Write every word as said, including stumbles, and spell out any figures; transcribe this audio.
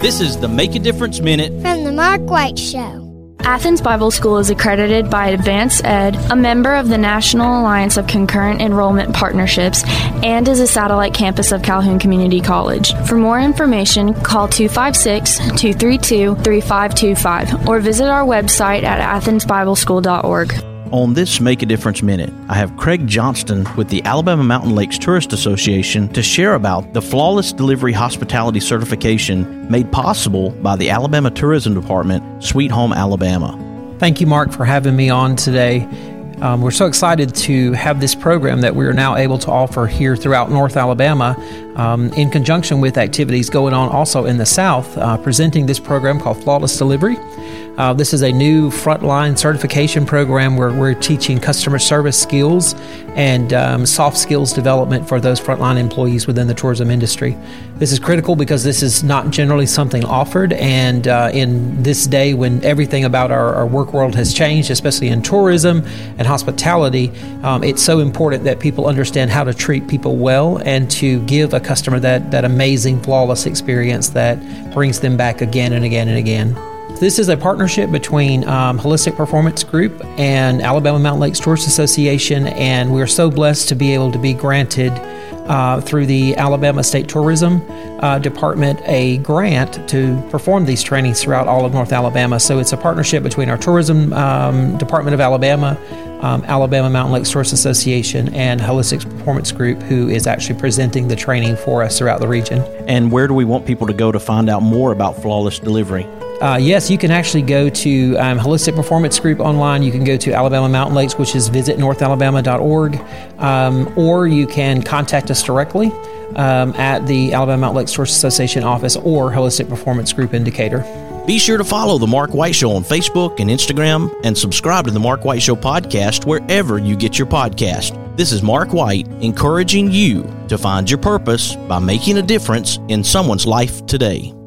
This is the Make a Difference Minute from the Mark White Show. Athens Bible School is accredited by Advance Ed, a member of the National Alliance of Concurrent Enrollment Partnerships, and is a satellite campus of Calhoun Community College. For more information, call two five six, two three two, three five two five or visit our website at athens bible school dot org. On this Make a Difference Minute, I have Craig Johnston with the Alabama Mountain Lakes Tourist Association to share about the Flawless Delivery Hospitality Certification made possible by the Alabama Tourism Department, Sweet Home, Alabama. Thank you, Mark, for having me on today. Um, we're so excited to have this program that we are now able to offer here throughout North Alabama um, in conjunction with activities going on also in the South, uh, presenting this program called Flawless Delivery. Uh, this is a new frontline certification program where we're teaching customer service skills and um, soft skills development for those frontline employees within the tourism industry. This is critical because this is not generally something offered, and uh, in this day when everything about our, our work world has changed, especially in tourism and hospitality, um, it's so important that people understand how to treat people well and to give a customer that, that amazing, flawless experience that brings them back again and again and again. This is a partnership between um, Holistic Performance Group and Alabama Mountain Lakes Tourist Association, and we're so blessed to be able to be granted uh, through the Alabama State Tourism uh, Department a grant to perform these trainings throughout all of North Alabama. So it's a partnership between our Tourism um, Department of Alabama, um, Alabama Mountain Lakes Tourist Association, and Holistic Performance Group, who is actually presenting the training for us throughout the region. And where do we want people to go to find out more about Flawless Delivery? Uh, yes, you can actually go to um, Holistic Performance Group online. You can go to Alabama Mountain Lakes, which is visit north alabama dot org, um, or you can contact us directly um, at the Alabama Mountain Lakes Tourist Association office or Holistic Performance Group in Decatur. Be sure to follow The Mark White Show on Facebook and Instagram, and subscribe to The Mark White Show podcast wherever you get your podcast. This is Mark White, encouraging you to find your purpose by making a difference in someone's life today.